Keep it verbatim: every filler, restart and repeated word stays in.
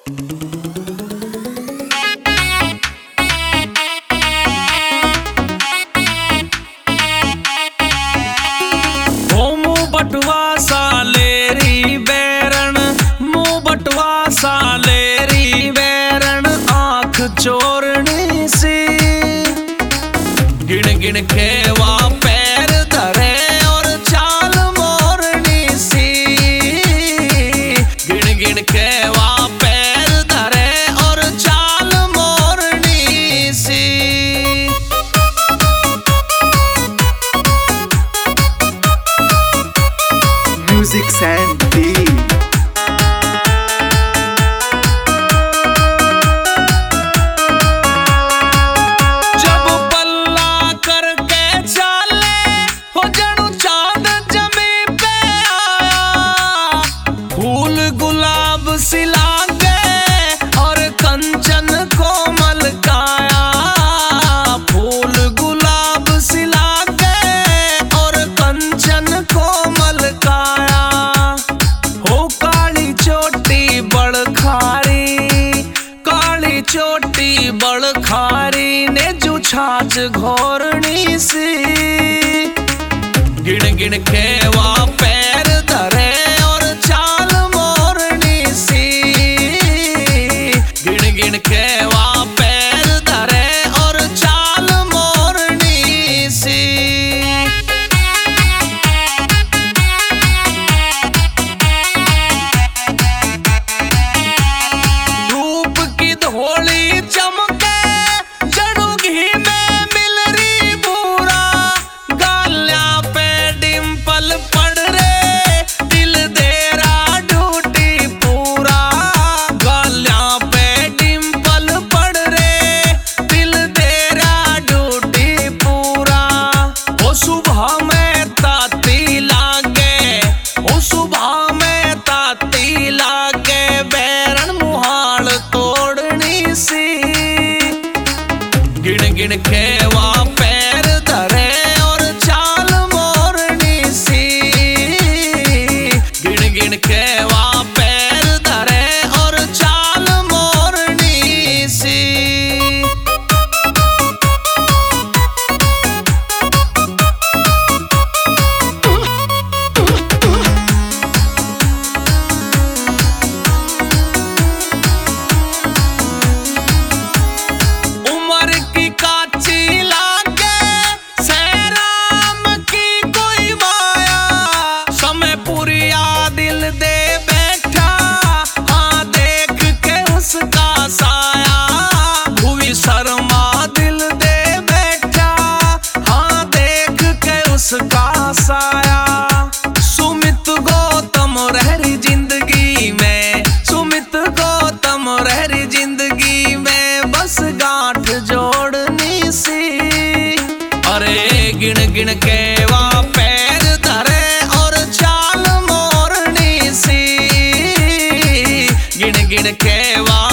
बटवा सालेरी बैरण मुंह बटवा सालेरी बैरण आंख चोरनी सी गिन गिन के वा पैर धरे और चाल मोरनी सी गिन गिन के वा पैर धरे और चाल मोरनी सी Music Sandy. जब पल्ला करके चाले हो जणु चांद जमी पे आया फूल गुलाब सी लागे और कंचन कोमल काया फूल गुलाब सी लागे और कंचन कोमल काया बड़ खारी काली चोटी बड़ खारी ने जू छाछ घोरनी सी गिन गिन के वा पैर धरे और चाल मोरनी सी गिन गिन के वा पैर धरे और चाल मोरनी सी होली चमके जड़ू घी में मिलरी बूरा गाल्या पे डिंपल पड़ रे दिल देरा ढूटी पूरा गाल्या पे डिंपल पड़ रे दिल देरा ढूटी पूरा ओ सुबह में ताती लागे ओ सुबह में ताती लागे बैरन मुहाल तोड़ गिन गिन के वा पैर धरे और चाल मोरनी सी गिन गिन के वा पैर धरे और चाल मोरनी सी काची लागे सैराम की कोई माया समय पुरिया दिल दे बैठा हाँ देख के उसका साया भुवी शर्मा दिल दे बैठा हाँ देख के उसका साया सुमित गौतम रहरी जिंदगी में सुमित गौतम रहरी जिंदगी में बस गांठ जोड़नी सी अरे गिन गिन के वा पैर धरे और चाल मोरनी सी गिन गिन के वा